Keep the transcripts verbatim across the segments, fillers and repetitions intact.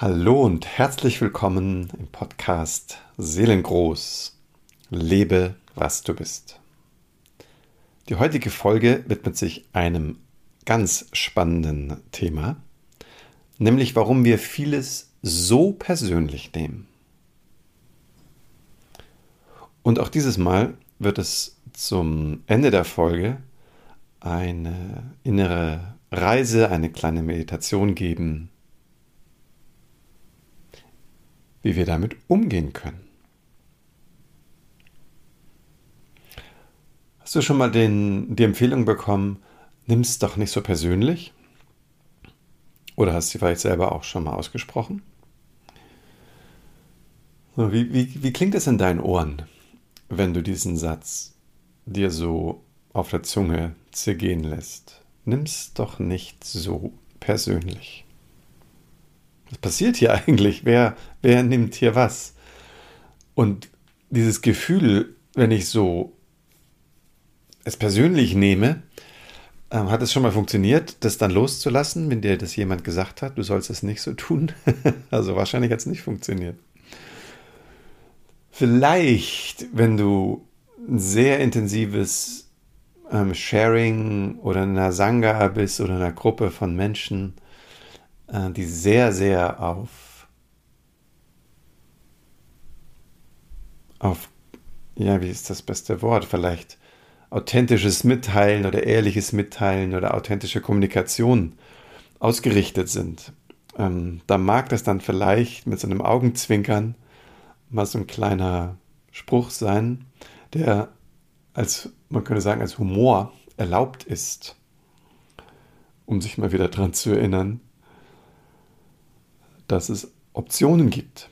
Hallo und herzlich willkommen im Podcast Seelengroß. Lebe, was du bist. Die heutige Folge widmet sich einem ganz spannenden Thema, nämlich warum wir vieles so persönlich nehmen. Und auch dieses Mal wird es zum Ende der Folge eine innere Reise, eine kleine Meditation geben, wie wir damit umgehen können. Hast du schon mal den, die Empfehlung bekommen, nimm es doch nicht so persönlich? Oder hast du sie vielleicht selber auch schon mal ausgesprochen? So, wie, wie, wie klingt es in deinen Ohren, wenn du diesen Satz dir so auf der Zunge zergehen lässt? Nimm es doch nicht so persönlich. Was passiert hier eigentlich? Wer, wer nimmt hier was? Und dieses Gefühl, wenn ich so es persönlich nehme, ähm, hat es schon mal funktioniert, das dann loszulassen, wenn dir das jemand gesagt hat, du sollst es nicht so tun? Also wahrscheinlich hat es nicht funktioniert. Vielleicht, wenn du ein sehr intensives ähm, Sharing oder in einer Sangha bist oder in einer Gruppe von Menschen, äh, die sehr, sehr auf, auf, ja, wie ist das beste Wort? Vielleicht authentisches Mitteilen oder ehrliches Mitteilen oder authentische Kommunikation ausgerichtet sind. Ähm, da mag das dann vielleicht mit so einem Augenzwinkern mal so ein kleiner Spruch sein, der als, man könnte sagen, als Humor erlaubt ist, um sich mal wieder daran zu erinnern, dass es Optionen gibt.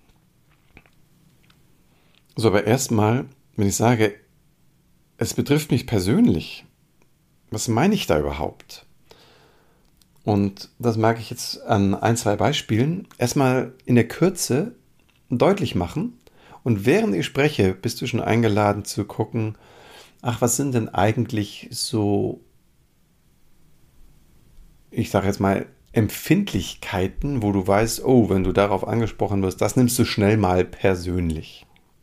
So, aber erstmal, wenn ich sage, es betrifft mich persönlich, was meine ich da überhaupt? Und das mag ich jetzt an ein, zwei Beispielen erstmal in der Kürze deutlich machen. Und während ich spreche, bist du schon eingeladen zu gucken, ach, was sind denn eigentlich so, ich sage jetzt mal, Empfindlichkeiten, wo du weißt, oh, wenn du darauf angesprochen wirst, das nimmst du schnell mal persönlich.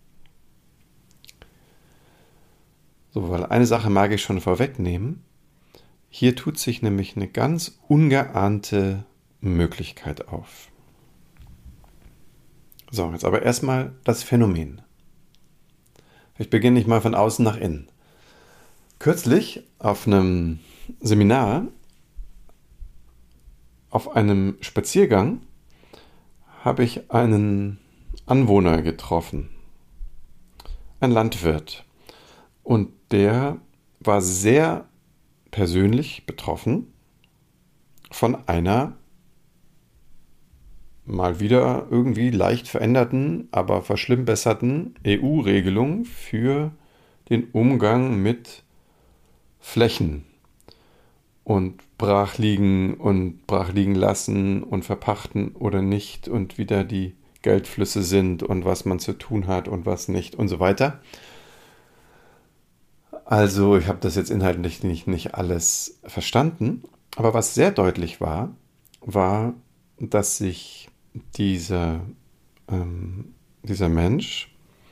So, weil eine Sache mag ich schon vorwegnehmen. Hier tut sich nämlich eine ganz ungeahnte Möglichkeit auf. So, jetzt aber erstmal das Phänomen. Ich beginne nicht mal von außen nach innen. Kürzlich auf einem Seminar, auf einem Spaziergang, habe ich einen Anwohner getroffen, ein Landwirt. Und der war sehr persönlich betroffen von einer mal wieder irgendwie leicht veränderten, aber verschlimmbesserten E U-Regelung für den Umgang mit Flächen und brachliegen und brachliegen lassen und verpachten oder nicht und wie da die Geldflüsse sind und was man zu tun hat und was nicht und so weiter. Also ich habe das jetzt inhaltlich nicht, nicht alles verstanden, aber was sehr deutlich war, war, dass sich dieser, ähm, dieser Mensch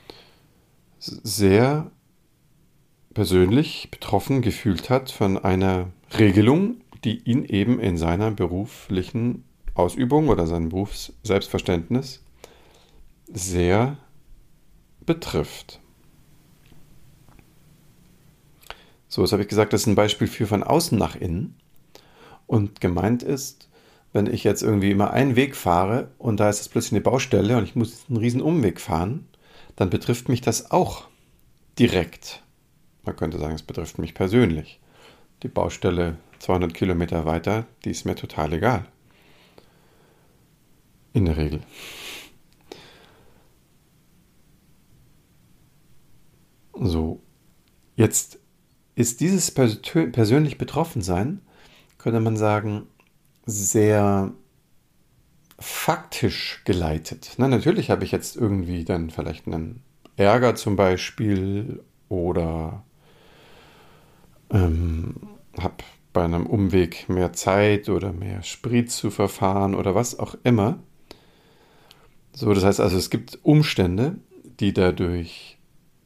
sehr persönlich betroffen gefühlt hat von einer Regelung, die ihn eben in seiner beruflichen Ausübung oder seinem Berufsselbstverständnis sehr betrifft. So, jetzt habe ich gesagt, das ist ein Beispiel für von außen nach innen. Und gemeint ist, wenn ich jetzt irgendwie immer einen Weg fahre und da ist es plötzlich eine Baustelle und ich muss einen riesen Umweg fahren, dann betrifft mich das auch direkt. Man könnte sagen, es betrifft mich persönlich. Die Baustelle zweihundert Kilometer weiter, die ist mir total egal. In der Regel. So, jetzt ist dieses persö- persönlich Betroffensein, könnte man sagen, sehr faktisch geleitet. Na, natürlich habe ich jetzt irgendwie dann vielleicht einen Ärger zum Beispiel oder ähm, habe bei einem Umweg mehr Zeit oder mehr Sprit zu verfahren oder was auch immer. So, das heißt also, es gibt Umstände, die dadurch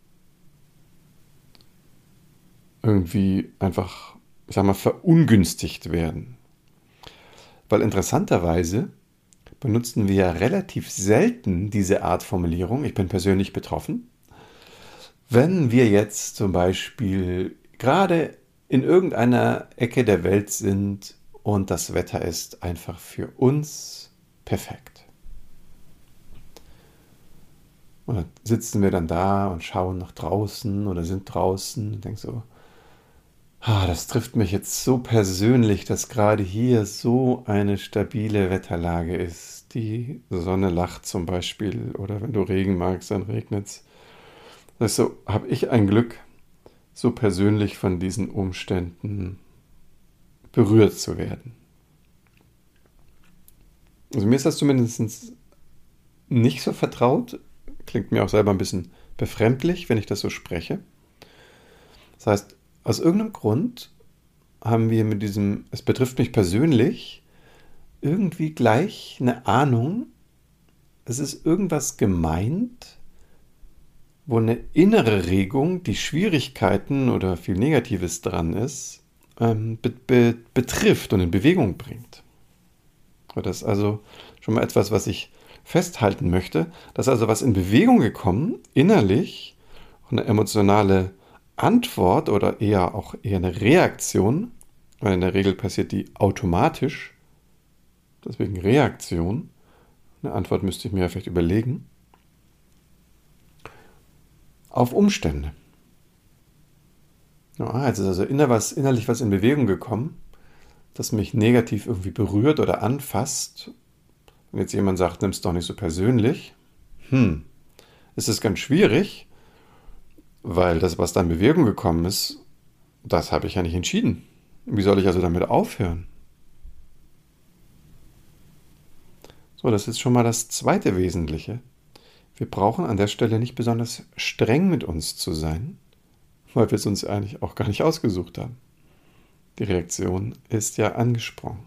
irgendwie einfach, ich sag mal, verungünstigt werden. Weil interessanterweise benutzen wir ja relativ selten diese Art Formulierung, ich bin persönlich betroffen, wenn wir jetzt zum Beispiel gerade in irgendeiner Ecke der Welt sind und das Wetter ist einfach für uns perfekt. Und dann sitzen wir dann da und schauen nach draußen oder sind draußen und denken so, ah, das trifft mich jetzt so persönlich, dass gerade hier so eine stabile Wetterlage ist. Die Sonne lacht zum Beispiel oder wenn du Regen magst, dann regnet es. Das ist so, habe ich ein Glück, so persönlich von diesen Umständen berührt zu werden. Also mir ist das zumindest nicht so vertraut. Klingt mir auch selber ein bisschen befremdlich, wenn ich das so spreche. Das heißt, aus irgendeinem Grund haben wir mit diesem, es betrifft mich persönlich, irgendwie gleich eine Ahnung, es ist irgendwas gemeint, wo eine innere Regung, die Schwierigkeiten oder viel Negatives dran ist, ähm, be- be- betrifft und in Bewegung bringt. Das ist also schon mal etwas, was ich festhalten möchte. Da ist also was in Bewegung gekommen, innerlich, eine emotionale Antwort oder eher auch eher eine Reaktion, weil in der Regel passiert die automatisch, deswegen Reaktion. Eine Antwort müsste ich mir ja vielleicht überlegen. Auf Umstände. Ja, jetzt ist also innerlich was in Bewegung gekommen, das mich negativ irgendwie berührt oder anfasst. Wenn jetzt jemand sagt, nimm es doch nicht so persönlich, hm, es ist ganz schwierig, weil das, was da in Bewegung gekommen ist, das habe ich ja nicht entschieden. Wie soll ich also damit aufhören? So, das ist schon mal das zweite Wesentliche. Wir brauchen an der Stelle nicht besonders streng mit uns zu sein, weil wir es uns eigentlich auch gar nicht ausgesucht haben. Die Reaktion ist ja angesprochen.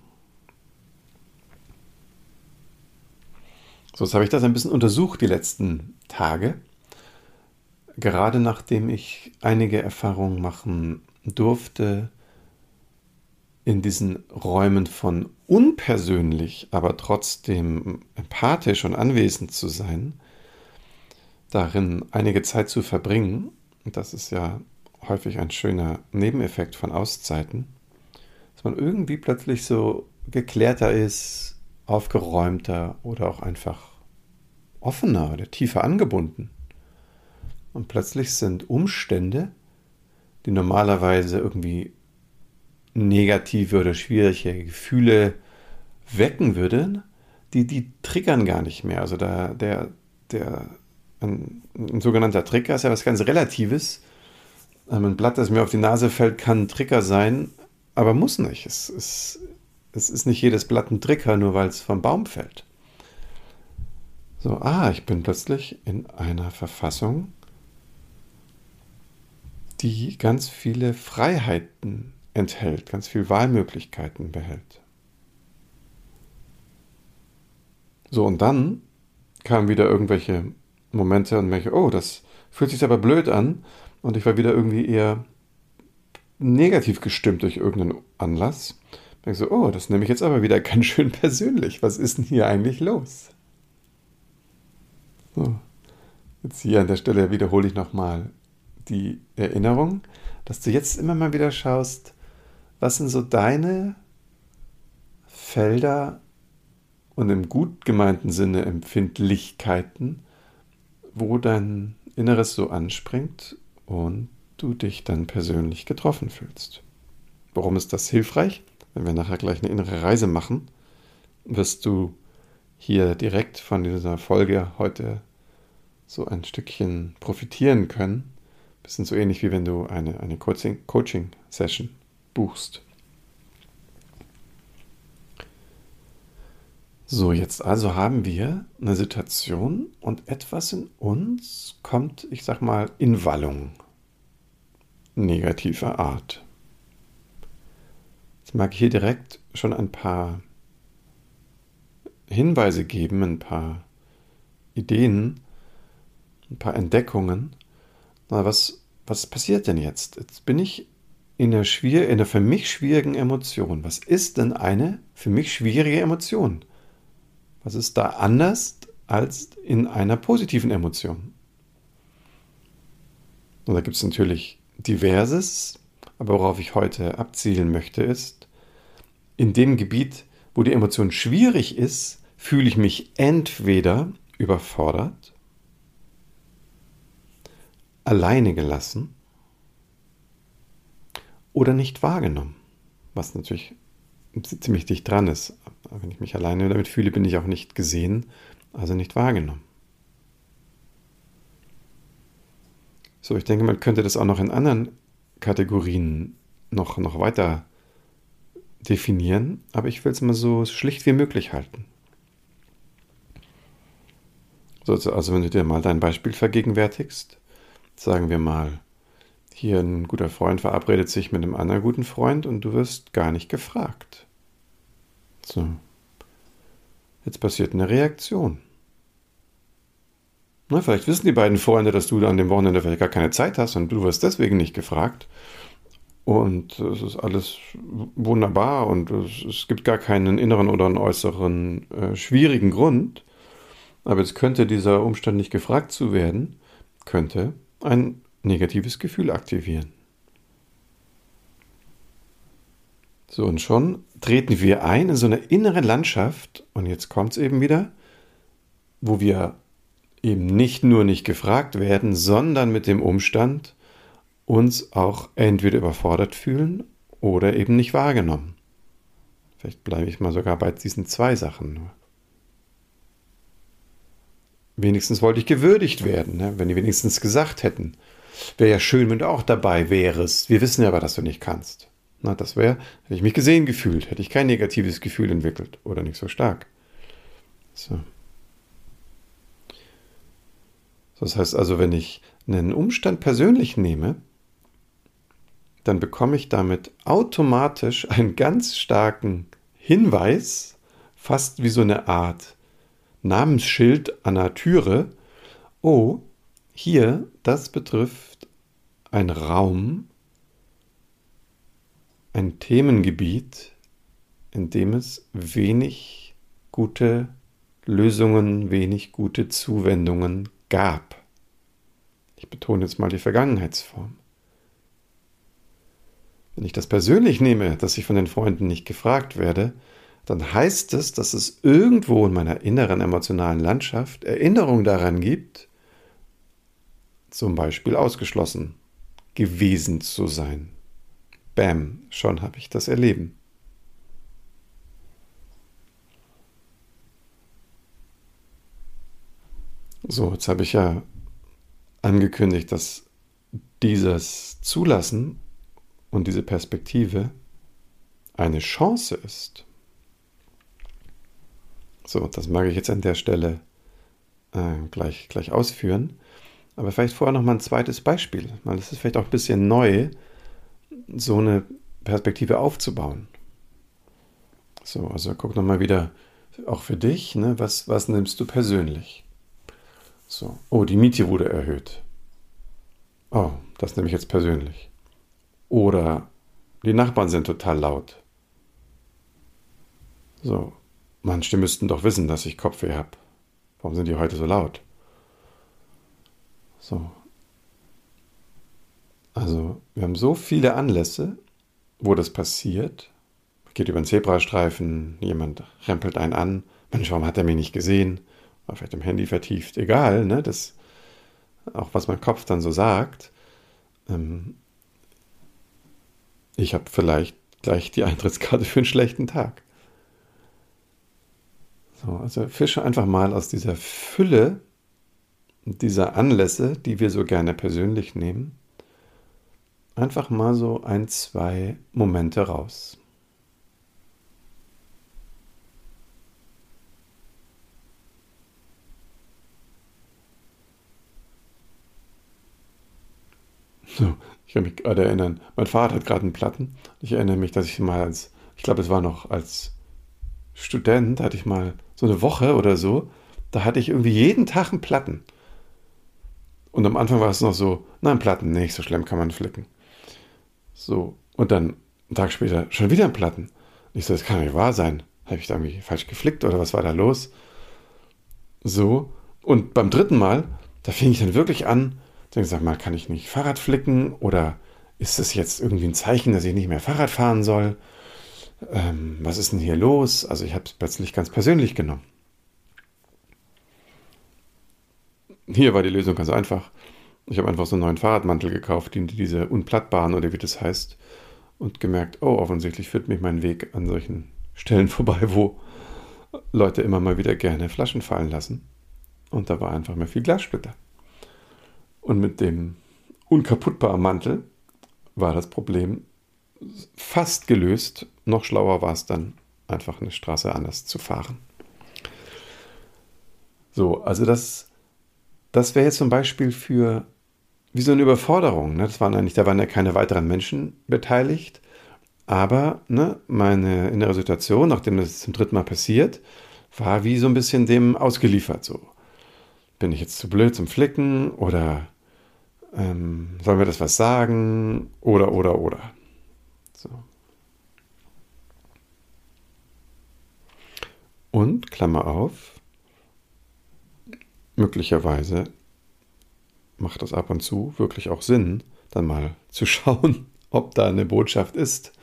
So, jetzt habe ich das ein bisschen untersucht die letzten Tage. Gerade nachdem ich einige Erfahrungen machen durfte in diesen Räumen von unpersönlich, aber trotzdem empathisch und anwesend zu sein, darin einige Zeit zu verbringen, und das ist ja häufig ein schöner Nebeneffekt von Auszeiten, dass man irgendwie plötzlich so geklärter ist, aufgeräumter oder auch einfach offener oder tiefer angebunden. Und plötzlich sind Umstände, die normalerweise irgendwie negative oder schwierige Gefühle wecken würden, die, die triggern gar nicht mehr. Also da, der, der, ein, ein sogenannter Trigger ist ja was ganz Relatives. Ein Blatt, das mir auf die Nase fällt, kann ein Trigger sein, aber muss nicht. Es, es, es ist nicht jedes Blatt ein Trigger, nur weil es vom Baum fällt. So, ah, ich bin plötzlich in einer Verfassung, die ganz viele Freiheiten enthält, ganz viele Wahlmöglichkeiten behält. So, und dann kamen wieder irgendwelche Momente und merke, oh, das fühlt sich aber blöd an. Und ich war wieder irgendwie eher negativ gestimmt durch irgendeinen Anlass. Ich denke so, oh, das nehme ich jetzt aber wieder ganz schön persönlich. Was ist denn hier eigentlich los? So, jetzt hier an der Stelle wiederhole ich nochmal die Erinnerung, dass du jetzt immer mal wieder schaust, was sind so deine Felder und im gut gemeinten Sinne Empfindlichkeiten, wo dein Inneres so anspringt und du dich dann persönlich getroffen fühlst. Warum ist das hilfreich? Wenn wir nachher gleich eine innere Reise machen, wirst du hier direkt von dieser Folge heute so ein Stückchen profitieren können. Bisschen so ähnlich wie wenn du eine, eine Coaching, Coaching-Session buchst. So, jetzt also haben wir eine Situation und etwas in uns kommt, ich sag mal, in Wallung negativer Art. Jetzt mag ich hier direkt schon ein paar Hinweise geben, ein paar Ideen, ein paar Entdeckungen. Na, was, was passiert denn jetzt? Jetzt bin ich in einer, schwier- in einer für mich schwierigen Emotion. Was ist denn eine für mich schwierige Emotion? Was ist da anders als in einer positiven Emotion? Und da gibt es natürlich diverses, aber worauf ich heute abzielen möchte, ist, in dem Gebiet, wo die Emotion schwierig ist, fühle ich mich entweder überfordert, alleine gelassen oder nicht wahrgenommen, was natürlich ziemlich dicht dran ist. Wenn ich mich alleine damit fühle, bin ich auch nicht gesehen, also nicht wahrgenommen. So, ich denke, man könnte das auch noch in anderen Kategorien noch, noch weiter definieren, aber ich will es mal so schlicht wie möglich halten. So, also wenn du dir mal dein Beispiel vergegenwärtigst, sagen wir mal, hier ein guter Freund verabredet sich mit einem anderen guten Freund und du wirst gar nicht gefragt. So, jetzt passiert eine Reaktion. Na, vielleicht wissen die beiden Freunde, dass du an dem Wochenende vielleicht gar keine Zeit hast und du wirst deswegen nicht gefragt. Und es ist alles wunderbar und es, es gibt gar keinen inneren oder einen äußeren äh, schwierigen Grund. Aber jetzt könnte dieser Umstand, nicht gefragt zu werden, könnte ein negatives Gefühl aktivieren. So, und schon treten wir ein in so eine innere Landschaft, und jetzt kommt es eben wieder, wo wir eben nicht nur nicht gefragt werden, sondern mit dem Umstand uns auch entweder überfordert fühlen oder eben nicht wahrgenommen. Vielleicht bleibe ich mal sogar bei diesen zwei Sachen nur. Wenigstens wollte ich gewürdigt werden, ne? Wenn die wenigstens gesagt hätten. Wäre ja schön, wenn du auch dabei wärst. Wir wissen ja aber, dass du nicht kannst. Na, das wäre, hätte ich mich gesehen gefühlt, hätte ich kein negatives Gefühl entwickelt oder nicht so stark. So. Das heißt also, wenn ich einen Umstand persönlich nehme, dann bekomme ich damit automatisch einen ganz starken Hinweis, fast wie so eine Art Namensschild an der Türe. Oh, hier, das betrifft einen Raum, ein Themengebiet, in dem es wenig gute Lösungen, wenig gute Zuwendungen gab. Ich betone jetzt mal die Vergangenheitsform. Wenn ich das persönlich nehme, dass ich von den Freunden nicht gefragt werde, dann heißt es, dass es irgendwo in meiner inneren emotionalen Landschaft Erinnerung daran gibt, zum Beispiel ausgeschlossen gewesen zu sein. Bam, schon habe ich das erleben. So, jetzt habe ich ja angekündigt, dass dieses Zulassen und diese Perspektive eine Chance ist. So, das mag ich jetzt an der Stelle äh, gleich, gleich ausführen. Aber vielleicht vorher noch mal ein zweites Beispiel, weil es ist vielleicht auch ein bisschen neu, so eine Perspektive aufzubauen. So, also guck nochmal wieder, auch für dich, ne, was, was nimmst du persönlich? So, oh, die Miete wurde erhöht. Oh, das nehme ich jetzt persönlich. Oder die Nachbarn sind total laut. So, Mann, die müssten doch wissen, dass ich Kopfweh habe. Warum sind die heute so laut? So. Also, wir haben so viele Anlässe, wo das passiert. Man geht über einen Zebrastreifen, jemand rempelt einen an. Mensch, warum hat er mich nicht gesehen? War vielleicht im Handy vertieft. Egal, ne? Das, auch was mein Kopf dann so sagt. Ähm, ich habe vielleicht gleich die Eintrittskarte für einen schlechten Tag. So, also fische einfach mal aus dieser Fülle dieser Anlässe, die wir so gerne persönlich nehmen, einfach mal so ein, zwei Momente raus. So, ich kann mich gerade erinnern, mein Vater hat gerade einen Platten. Ich erinnere mich, dass ich mal als, ich glaube, es war noch als Student, hatte ich mal so eine Woche oder so, Da hatte ich irgendwie jeden Tag einen Platten. Und am Anfang war es noch so, nein, Platten, nicht so schlimm, kann man flicken. So, und dann einen Tag später schon wieder ein Platten. Ich so, das kann doch nicht wahr sein. Habe ich da irgendwie falsch geflickt oder was war da los? So, und beim dritten Mal, da fing ich dann wirklich an, dann sag mal, kann ich nicht Fahrrad flicken oder ist das jetzt irgendwie ein Zeichen, dass ich nicht mehr Fahrrad fahren soll? Ähm, was ist denn hier los? Also ich habe es plötzlich ganz persönlich genommen. Hier war die Lösung ganz einfach. Ich habe einfach so einen neuen Fahrradmantel gekauft, die, diese unplattbaren oder wie das heißt, und gemerkt, oh, offensichtlich führt mich mein Weg an solchen Stellen vorbei, wo Leute immer mal wieder gerne Flaschen fallen lassen. Und da war einfach mehr viel Glassplitter. Und mit dem unkaputtbaren Mantel war das Problem fast gelöst. Noch schlauer war es dann, einfach eine Straße anders zu fahren. So, also das, das wäre jetzt zum Beispiel für wie so eine Überforderung. Ne? Das waren eigentlich, da waren ja keine weiteren Menschen beteiligt. Aber ne, meine innere Situation, nachdem das zum dritten Mal passiert, war wie so ein bisschen dem ausgeliefert. So, bin ich jetzt zu blöd zum Flicken oder ähm, sollen wir das was sagen? Oder, oder, oder. So. Und, Klammer auf, möglicherweise macht das ab und zu wirklich auch Sinn, dann mal zu schauen, ob da eine Botschaft ist.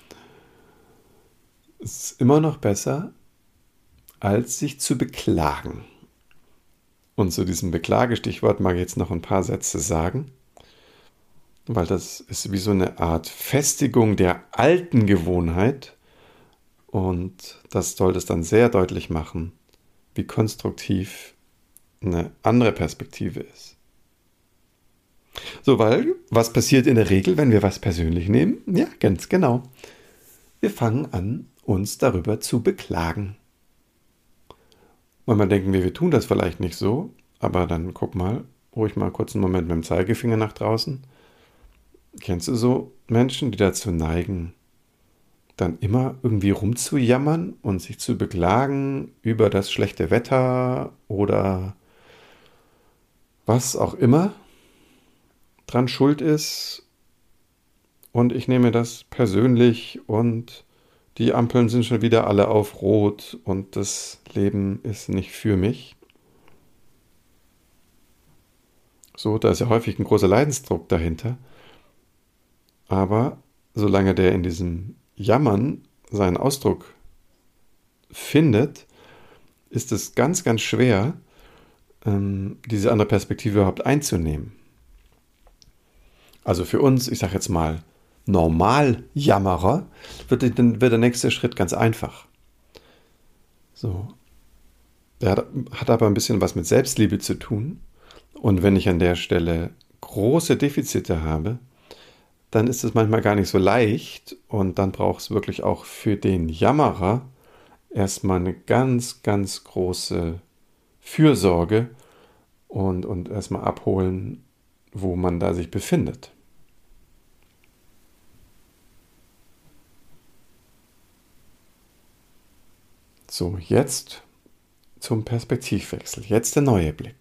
Es ist immer noch besser, als sich zu beklagen. Und zu diesem Beklagestichwort mag ich jetzt noch ein paar Sätze sagen, weil das ist wie so eine Art Festigung der alten Gewohnheit und das soll das dann sehr deutlich machen, wie konstruktiv eine andere Perspektive ist. So, weil was passiert in der Regel, wenn wir was persönlich nehmen? Ja, ganz genau. Wir fangen an, uns darüber zu beklagen. Manchmal denken wir, wir tun das vielleicht nicht so, aber dann guck mal, ruhig mal kurz einen Moment mit dem Zeigefinger nach draußen. Kennst du so Menschen, die dazu neigen, dann immer irgendwie rumzujammern und sich zu beklagen über das schlechte Wetter oder was auch immer dran schuld ist und ich nehme das persönlich und die Ampeln sind schon wieder alle auf Rot und das Leben ist nicht für mich. So, da ist ja häufig ein großer Leidensdruck dahinter. Aber solange der in diesem Jammern seinen Ausdruck findet, ist es ganz, ganz schwer, ähm, diese andere Perspektive überhaupt einzunehmen. Also für uns, ich sage jetzt mal, Normaljammerer, wird, wird der nächste Schritt ganz einfach. So. Der hat, hat aber ein bisschen was mit Selbstliebe zu tun. Und wenn ich an der Stelle große Defizite habe, dann ist es manchmal gar nicht so leicht und dann braucht es wirklich auch für den Jammerer erstmal eine ganz, ganz große Fürsorge und, und erstmal abholen, wo man da sich befindet. So, jetzt zum Perspektivwechsel. Jetzt der neue Blick.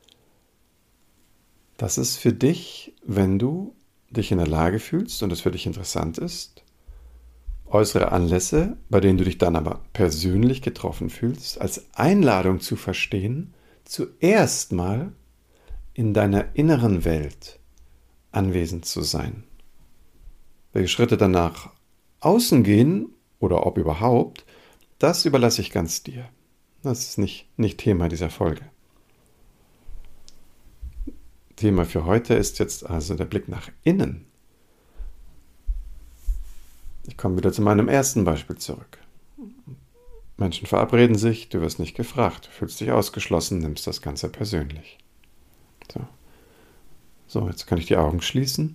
Das ist für dich, wenn du dich in der Lage fühlst und es für dich interessant ist, äußere Anlässe, bei denen du dich dann aber persönlich getroffen fühlst, als Einladung zu verstehen, zuerst mal in deiner inneren Welt anwesend zu sein. Welche Schritte danach außen gehen oder ob überhaupt, das überlasse ich ganz dir. Das ist nicht, nicht Thema dieser Folge. Thema für heute ist jetzt also der Blick nach innen. Ich komme wieder zu meinem ersten Beispiel zurück. Menschen verabreden sich, du wirst nicht gefragt, du fühlst dich ausgeschlossen, nimmst das Ganze persönlich. So, so jetzt kann ich die Augen schließen,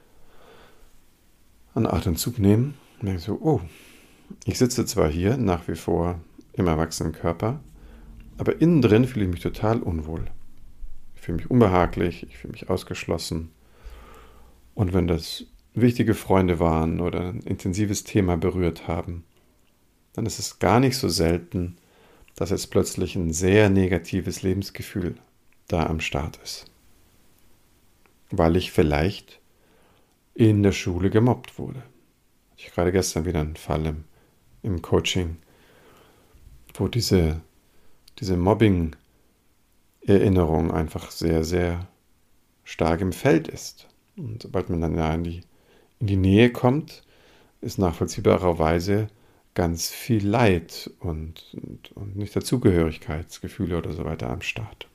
einen Atemzug nehmen und denke so, oh, ich sitze zwar hier nach wie vor im erwachsenen Körper, aber innen drin fühle ich mich total unwohl. Ich fühle mich unbehaglich, ich fühle mich ausgeschlossen. Und wenn das wichtige Freunde waren oder ein intensives Thema berührt haben, dann ist es gar nicht so selten, dass jetzt plötzlich ein sehr negatives Lebensgefühl da am Start ist. Weil ich vielleicht in der Schule gemobbt wurde. Ich hatte gerade gestern wieder einen Fall im, im Coaching, wo diese, diese Mobbing-Erinnerung einfach sehr, sehr stark im Feld ist. Und sobald man dann ja in die, in die Nähe kommt, ist nachvollziehbarerweise ganz viel Leid und, und, und nicht Dazugehörigkeitsgefühle oder so weiter am Start.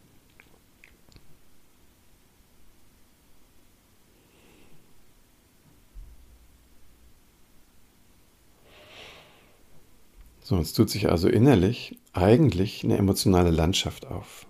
So, es tut sich also innerlich eigentlich eine emotionale Landschaft auf.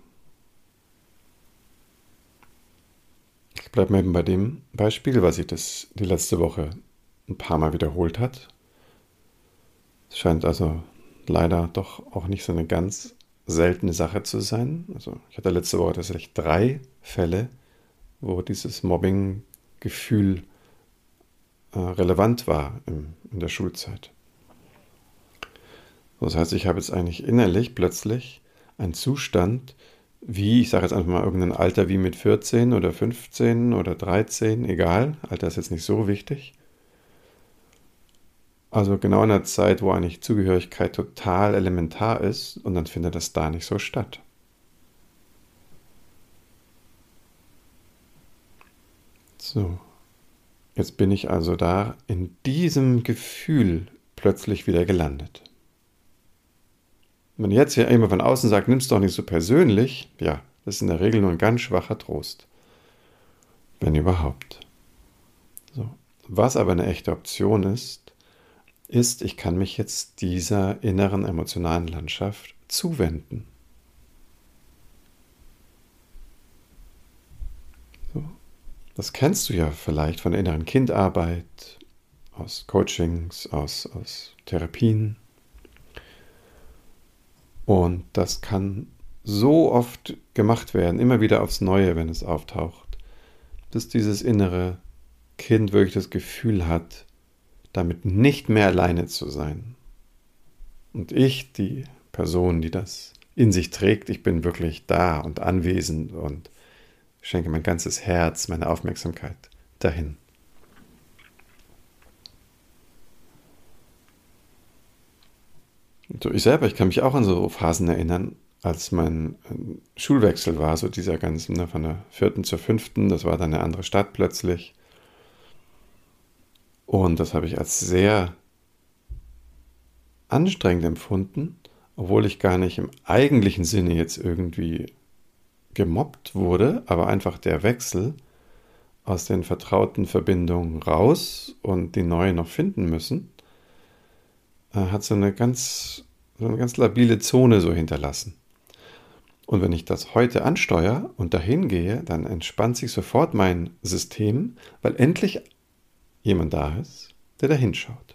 Ich bleibe mal eben bei dem Beispiel, was sich das die letzte Woche ein paar Mal wiederholt hat. Es scheint also leider doch auch nicht so eine ganz seltene Sache zu sein. Also ich hatte letzte Woche tatsächlich drei Fälle, wo dieses Mobbing-Gefühl äh, relevant war im, in der Schulzeit. Das heißt, ich habe jetzt eigentlich innerlich plötzlich einen Zustand, wie, ich sage jetzt einfach mal irgendein Alter wie mit vierzehn oder fünfzehn oder dreizehn, egal, Alter ist jetzt nicht so wichtig. Also genau in der Zeit, wo eigentlich Zugehörigkeit total elementar ist und dann findet das da nicht so statt. So, jetzt bin ich also da in diesem Gefühl plötzlich wieder gelandet. Wenn man jetzt hier immer von außen sagt, nimm's doch nicht so persönlich, ja, das ist in der Regel nur ein ganz schwacher Trost. Wenn überhaupt. So. Was aber eine echte Option ist, ist, ich kann mich jetzt dieser inneren emotionalen Landschaft zuwenden. So. Das kennst du ja vielleicht von der inneren Kindarbeit, aus Coachings, aus, aus Therapien. Und das kann so oft gemacht werden, immer wieder aufs Neue, wenn es auftaucht, dass dieses innere Kind wirklich das Gefühl hat, damit nicht mehr alleine zu sein. Und ich, die Person, die das in sich trägt, ich bin wirklich da und anwesend und schenke mein ganzes Herz, meine Aufmerksamkeit dahin. So, ich selber, ich kann mich auch an so Phasen erinnern, als mein Schulwechsel war, so dieser ganzen, ne, von der vierten zur fünften, das war dann eine andere Stadt plötzlich. Und das habe ich als sehr anstrengend empfunden, obwohl ich gar nicht im eigentlichen Sinne jetzt irgendwie gemobbt wurde, aber einfach der Wechsel aus den vertrauten Verbindungen raus und die neue noch finden müssen, hat so eine ganz, so eine ganz labile Zone so hinterlassen. Und wenn ich das heute ansteuere und dahin gehe, dann entspannt sich sofort mein System, weil endlich jemand da ist, der da hinschaut.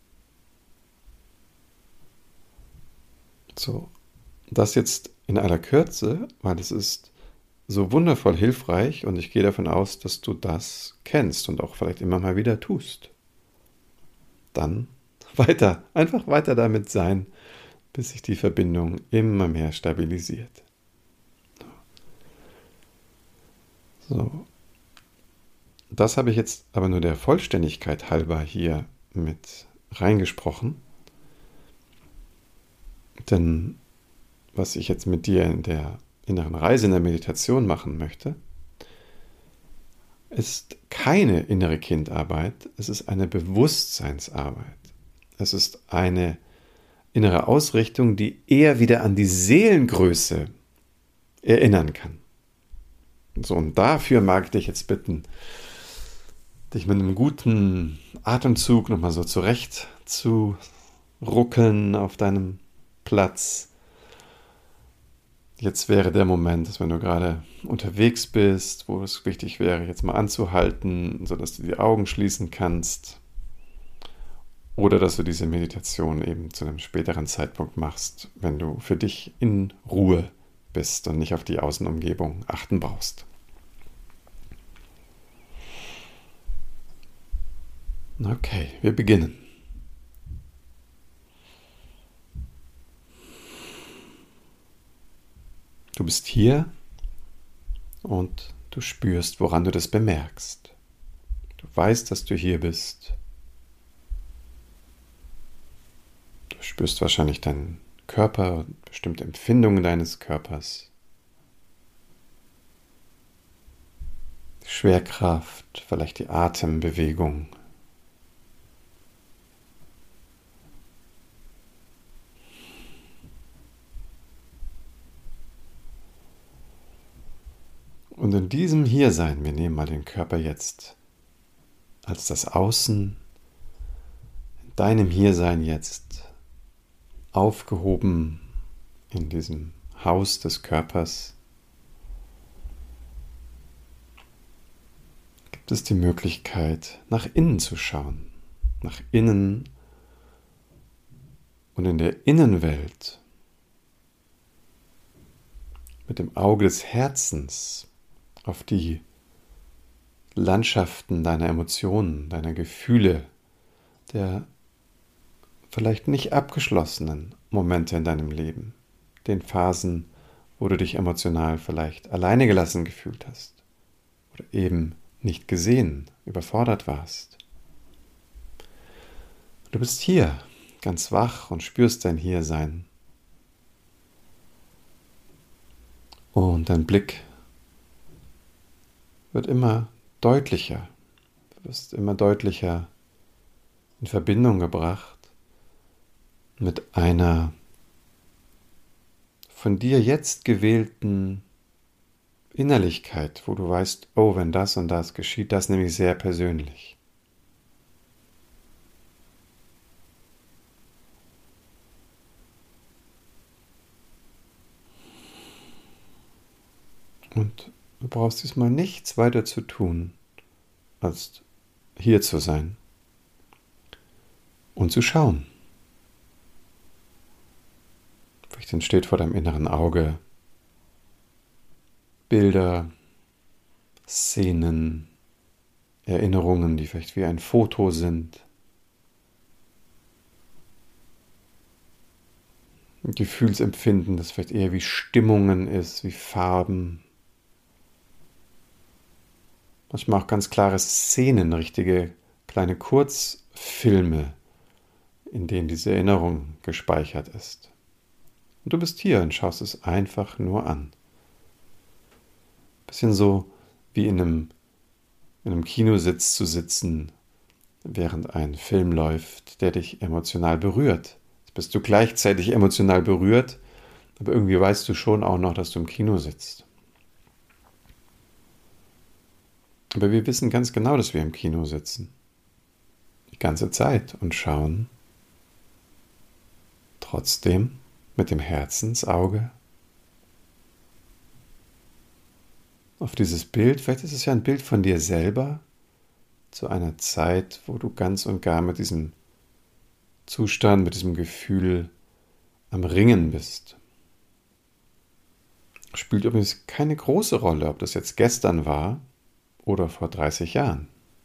So, das jetzt in aller Kürze, weil es ist so wundervoll hilfreich und ich gehe davon aus, dass du das kennst und auch vielleicht immer mal wieder tust. Dann weiter, einfach weiter damit sein, bis sich die Verbindung immer mehr stabilisiert. So. Das habe ich jetzt aber nur der Vollständigkeit halber hier mit reingesprochen. Denn was ich jetzt mit dir in der inneren Reise, in der Meditation machen möchte, ist keine innere Kindarbeit, es ist eine Bewusstseinsarbeit. Es ist eine innere Ausrichtung, die eher wieder an die Seelengröße erinnern kann. So, und dafür mag ich dich jetzt bitten, dich mit einem guten Atemzug nochmal so zurecht zu ruckeln auf deinem Platz. Jetzt wäre der Moment, dass wenn du gerade unterwegs bist, wo es wichtig wäre, jetzt mal anzuhalten, sodass du die Augen schließen kannst. Oder dass du diese Meditation eben zu einem späteren Zeitpunkt machst, wenn du für dich in Ruhe bist und nicht auf die Außenumgebung achten brauchst. Okay, wir beginnen. Du bist hier und du spürst, woran du das bemerkst. Du weißt, dass du hier bist. Du spürst wahrscheinlich deinen Körper, bestimmte Empfindungen deines Körpers. Die Schwerkraft, vielleicht die Atembewegung. Und in diesem Hiersein, wir nehmen mal den Körper jetzt als das Außen, in deinem Hiersein jetzt aufgehoben in diesem Haus des Körpers, gibt es die Möglichkeit, nach innen zu schauen, nach innen und in der Innenwelt mit dem Auge des Herzens auf die Landschaften deiner Emotionen, deiner Gefühle, der vielleicht nicht abgeschlossenen Momente in deinem Leben, den Phasen, wo du dich emotional vielleicht alleine gelassen gefühlt hast oder eben nicht gesehen, überfordert warst. Du bist hier, ganz wach und spürst dein Hiersein. Und dein Blick wird immer deutlicher. Du wirst immer deutlicher in Verbindung gebracht mit einer von dir jetzt gewählten Innerlichkeit, wo du weißt, oh, wenn das und das geschieht, das nämlich sehr persönlich. Und du brauchst diesmal nichts weiter zu tun, als hier zu sein und zu schauen. Vielleicht entsteht vor deinem inneren Auge Bilder, Szenen, Erinnerungen, die vielleicht wie ein Foto sind. Ein Gefühlsempfinden, das vielleicht eher wie Stimmungen ist, wie Farben. Manchmal auch ganz klare Szenen, richtige kleine Kurzfilme, in denen diese Erinnerung gespeichert ist. Und du bist hier und schaust es einfach nur an. Bisschen so wie in einem, in einem Kinositz zu sitzen, während ein Film läuft, der dich emotional berührt. Jetzt bist du gleichzeitig emotional berührt, aber irgendwie weißt du schon auch noch, dass du im Kino sitzt. Aber wir wissen ganz genau, dass wir im Kino sitzen. Die ganze Zeit und schauen trotzdem mit dem Herzensauge auf dieses Bild. Vielleicht ist es ja ein Bild von dir selber zu einer Zeit, wo du ganz und gar mit diesem Zustand, mit diesem Gefühl am Ringen bist. Spielt übrigens keine große Rolle, ob das jetzt gestern war oder vor dreißig Jahren.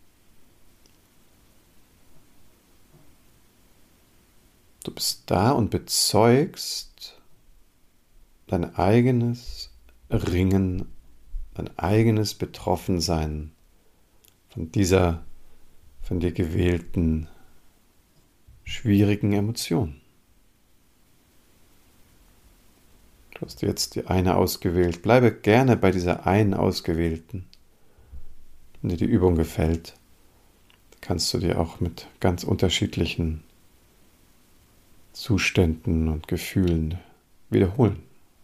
Du bist da und bezeugst dein eigenes Ringen, dein eigenes Betroffensein von dieser von dir gewählten schwierigen Emotion. Du hast jetzt die eine ausgewählt. Bleibe gerne bei dieser einen ausgewählten. Wenn dir die Übung gefällt, kannst du dir auch mit ganz unterschiedlichen Zuständen und Gefühlen wiederholen.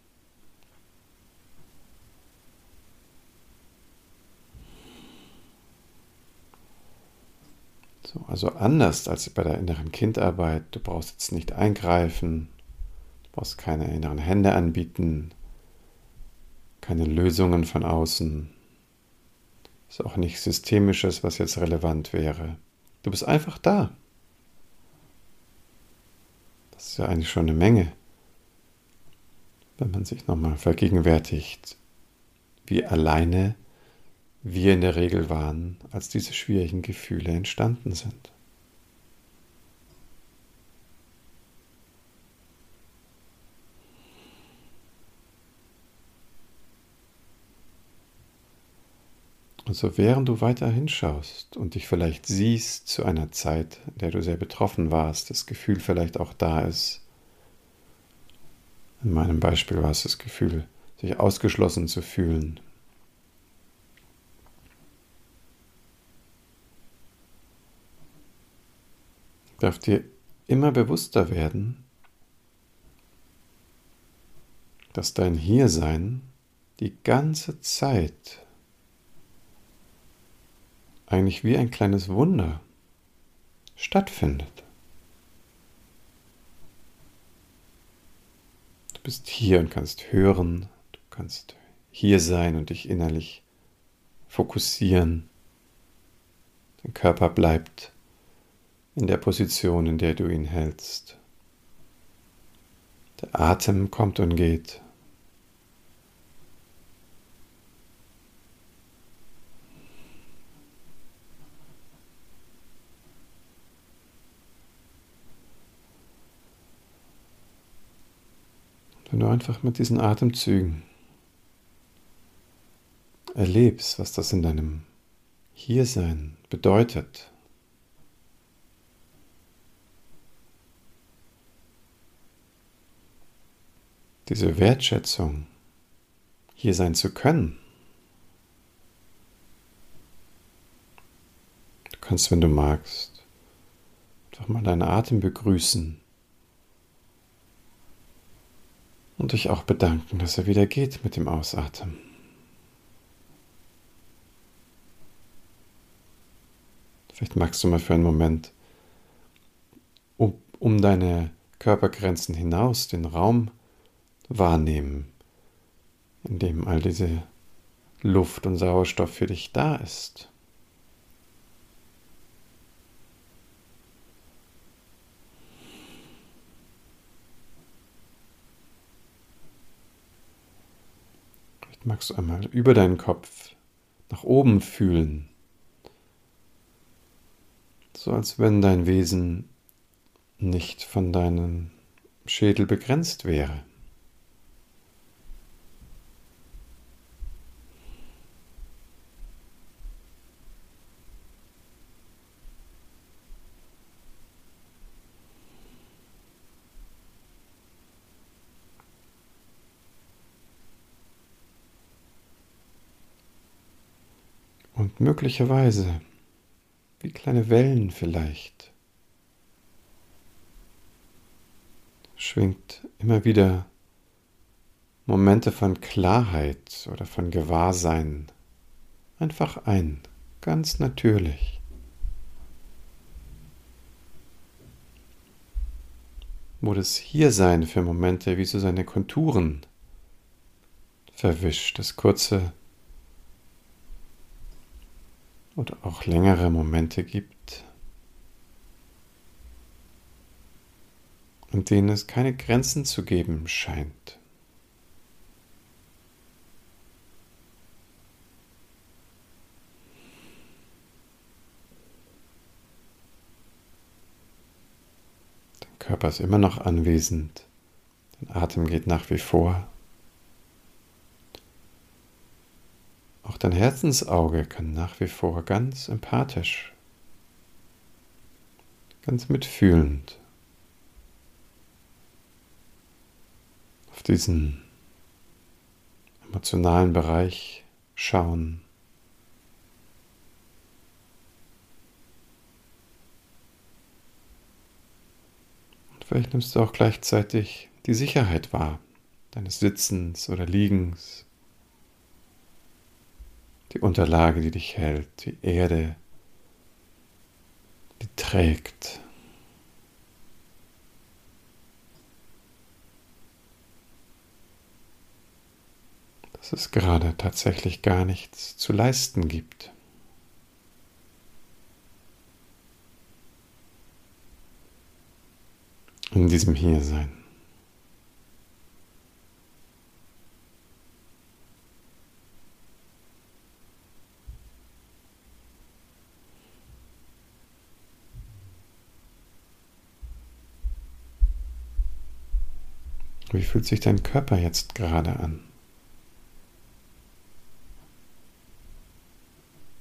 So, also anders als bei der inneren Kindarbeit, du brauchst jetzt nicht eingreifen, du brauchst keine inneren Hände anbieten, keine Lösungen von außen. Ist auch nichts Systemisches, was jetzt relevant wäre. Du bist einfach da. Das ist ja eigentlich schon eine Menge, wenn man sich nochmal vergegenwärtigt, wie alleine wir in der Regel waren, als diese schwierigen Gefühle entstanden sind. Also während du weiter hinschaust und dich vielleicht siehst zu einer Zeit, in der du sehr betroffen warst, das Gefühl vielleicht auch da ist. In meinem Beispiel war es das Gefühl, sich ausgeschlossen zu fühlen. Darf dir immer bewusster werden, dass dein Hiersein die ganze Zeit eigentlich wie ein kleines Wunder stattfindet. Du bist hier und kannst hören, du kannst hier sein und dich innerlich fokussieren. Dein Körper bleibt in der Position, in der du ihn hältst. Der Atem kommt und geht. Wenn du einfach mit diesen Atemzügen erlebst, was das in deinem Hiersein bedeutet, diese Wertschätzung, hier sein zu können. Du kannst, wenn du magst, einfach mal deinen Atem begrüßen und dich auch bedanken, dass er wieder geht mit dem Ausatmen. Vielleicht magst du mal für einen Moment um, um deine Körpergrenzen hinaus den Raum wahrnehmen, in dem all diese Luft und Sauerstoff für dich da ist. Vielleicht magst du einmal über deinen Kopf nach oben fühlen, so als wenn dein Wesen nicht von deinem Schädel begrenzt wäre. Und möglicherweise, wie kleine Wellen vielleicht, schwingt immer wieder Momente von Klarheit oder von Gewahrsein einfach ein, ganz natürlich. Wo das Hiersein für Momente wie so seine Konturen verwischt, das kurze oder auch längere Momente gibt, in denen es keine Grenzen zu geben scheint. Dein Körper ist immer noch anwesend, dein Atem geht nach wie vor. Auch dein Herzensauge kann nach wie vor ganz empathisch, ganz mitfühlend auf diesen emotionalen Bereich schauen. Und vielleicht nimmst du auch gleichzeitig die Sicherheit wahr, deines Sitzens oder Liegens, die Unterlage, die dich hält, die Erde, die trägt. Dass es gerade tatsächlich gar nichts zu leisten gibt. In diesem Hiersein. Wie fühlt sich dein Körper jetzt gerade an?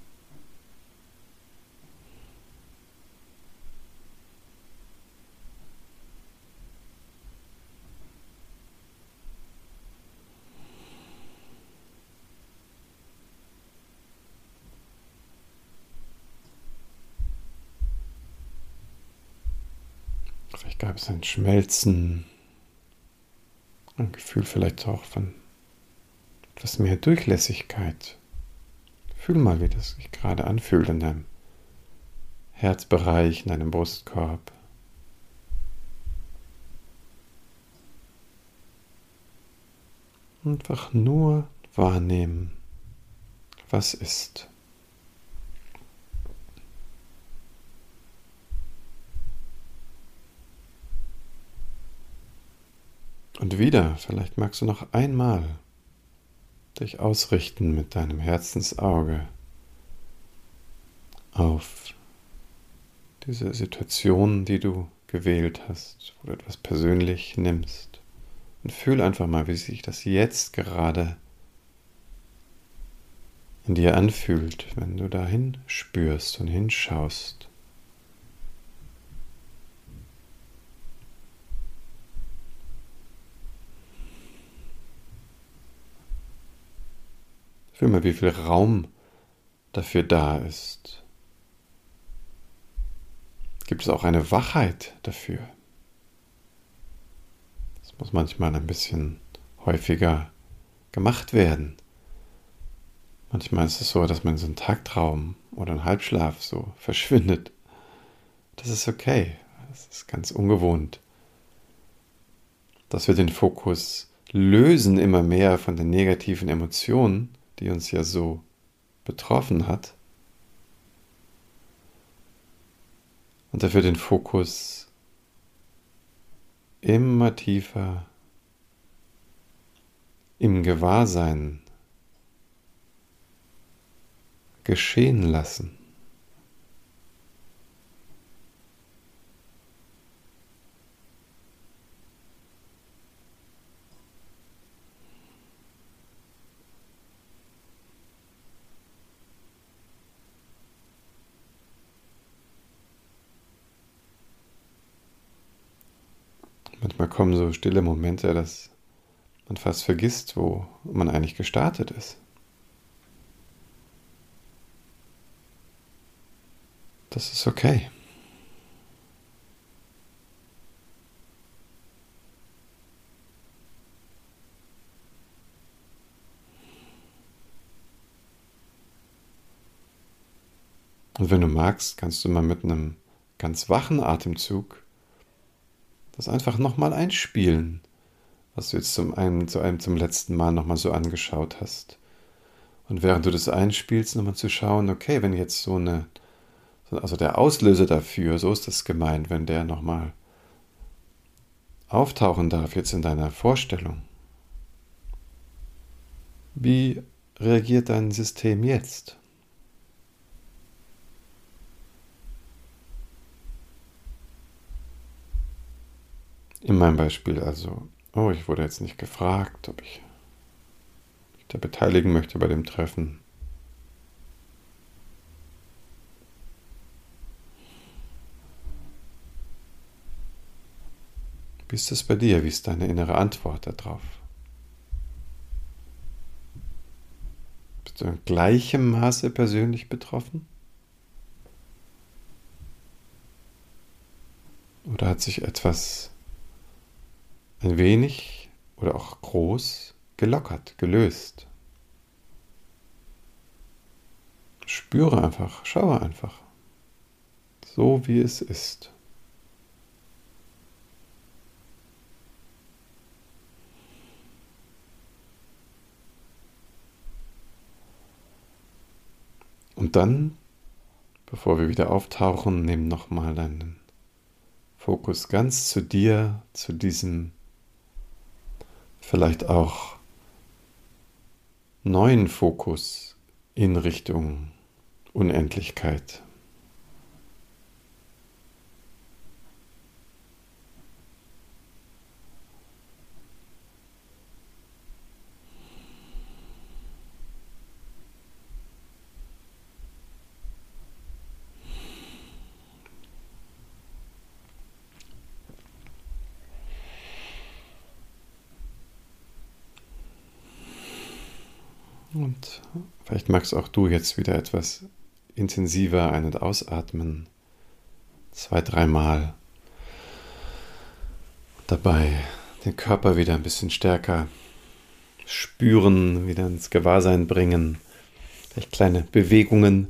gab es ein Schmelzen, ein Gefühl vielleicht auch von etwas mehr Durchlässigkeit. Fühl mal, wie das sich gerade anfühlt in deinem Herzbereich, in deinem Brustkorb. Einfach nur wahrnehmen, was ist. Und wieder, vielleicht magst du noch einmal dich ausrichten mit deinem Herzensauge auf diese Situation, die du gewählt hast, wo du etwas persönlich nimmst. Und fühl einfach mal, wie sich das jetzt gerade in dir anfühlt, wenn du dahin spürst und hinschaust. Fühl mal, wie viel Raum dafür da ist. Gibt es auch eine Wachheit dafür? Das muss manchmal ein bisschen häufiger gemacht werden. Manchmal ist es so, dass man in so einen Tagtraum oder einen Halbschlaf so verschwindet. Das ist okay. Das ist ganz ungewohnt. Dass wir den Fokus lösen immer mehr von den negativen Emotionen, die uns ja so betroffen hat. Und dafür den Fokus immer tiefer im Gewahrsein geschehen lassen. Manchmal kommen so stille Momente, dass man fast vergisst, wo man eigentlich gestartet ist. Das ist okay. Und wenn du magst, kannst du mal mit einem ganz wachen Atemzug das einfach nochmal einspielen, was du jetzt zum einen, zu einem zum letzten Mal nochmal so angeschaut hast. Und während du das einspielst, nochmal zu schauen, okay, wenn jetzt so eine, also der Auslöser dafür, so ist das gemeint, wenn der nochmal auftauchen darf jetzt in deiner Vorstellung. Wie reagiert dein System jetzt? In meinem Beispiel also, oh, ich wurde jetzt nicht gefragt, ob ich mich da beteiligen möchte bei dem Treffen. Wie ist das bei dir? Wie ist deine innere Antwort darauf? Bist du in gleichem Maße persönlich betroffen? Oder hat sich etwas ein wenig oder auch groß gelockert, gelöst? Spüre einfach, schaue einfach, so wie es ist. Und dann, bevor wir wieder auftauchen, nimm nochmal deinen Fokus ganz zu dir, zu diesem vielleicht auch neuen Fokus in Richtung Unendlichkeit. Und vielleicht magst auch du jetzt wieder etwas intensiver ein- und ausatmen. Zwei, dreimal. dabei den Körper wieder ein bisschen stärker spüren, wieder ins Gewahrsein bringen. Vielleicht kleine Bewegungen.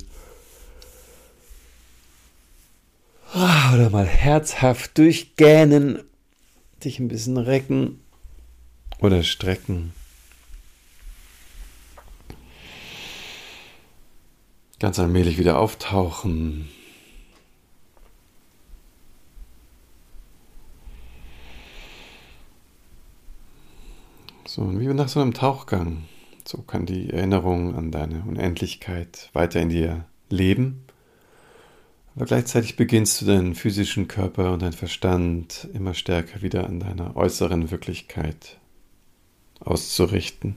Oder mal herzhaft durchgähnen, dich ein bisschen recken oder strecken. Ganz allmählich wieder auftauchen. So, und wie nach so einem Tauchgang. So kann die Erinnerung an deine Unendlichkeit weiter in dir leben. Aber gleichzeitig beginnst du deinen physischen Körper und deinen Verstand immer stärker wieder an deiner äußeren Wirklichkeit auszurichten.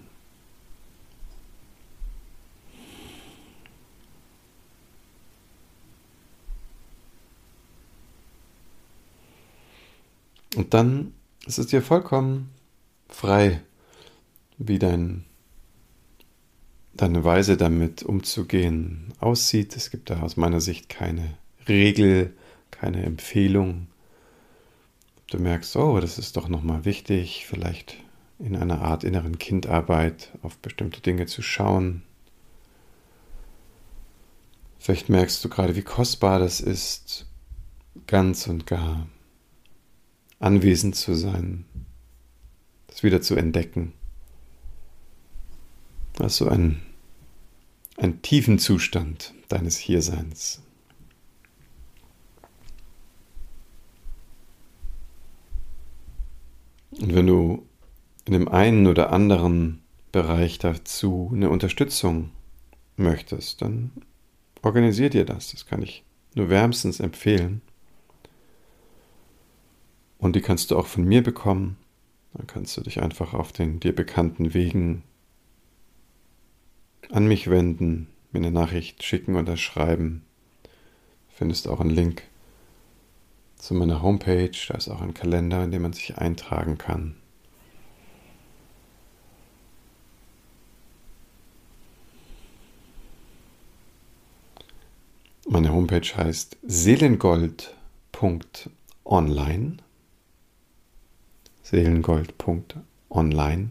Und dann ist es dir vollkommen frei, wie dein, deine Weise damit umzugehen aussieht. Es gibt da aus meiner Sicht keine Regel, keine Empfehlung. Du merkst, oh, das ist doch nochmal wichtig, vielleicht in einer Art inneren Kindarbeit auf bestimmte Dinge zu schauen. Vielleicht merkst du gerade, wie kostbar das ist, ganz und gar anwesend zu sein, das wieder zu entdecken. Also ein, ein tiefen Zustand deines Hierseins. Und wenn du in dem einen oder anderen Bereich dazu eine Unterstützung möchtest, dann organisier dir das. Das kann ich nur wärmstens empfehlen. Und die kannst du auch von mir bekommen. Dann kannst du dich einfach auf den dir bekannten Wegen an mich wenden, mir eine Nachricht schicken oder schreiben. Du findest auch einen Link zu meiner Homepage. Da ist auch ein Kalender, in dem man sich eintragen kann. Meine Homepage heißt seelengold punkt online. seelengold punkt online.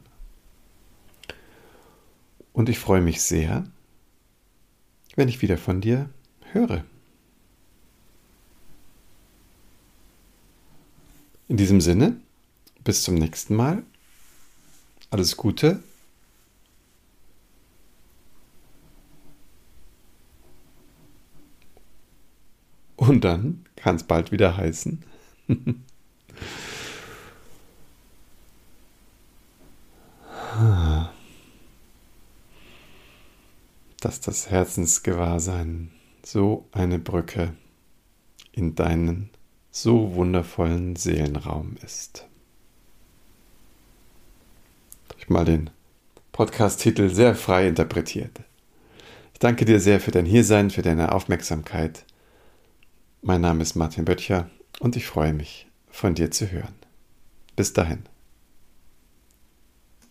Und ich freue mich sehr, wenn ich wieder von dir höre. In diesem Sinne, bis zum nächsten Mal. Alles Gute. Und dann kann es bald wieder heißen. Dass das Herzensgewahrsein so eine Brücke in deinen so wundervollen Seelenraum ist. Ich habe mal den Podcast-Titel sehr frei interpretiert. Ich danke dir sehr für dein Hiersein, für deine Aufmerksamkeit. Mein Name ist Martin Böttcher und ich freue mich, von dir zu hören. Bis dahin.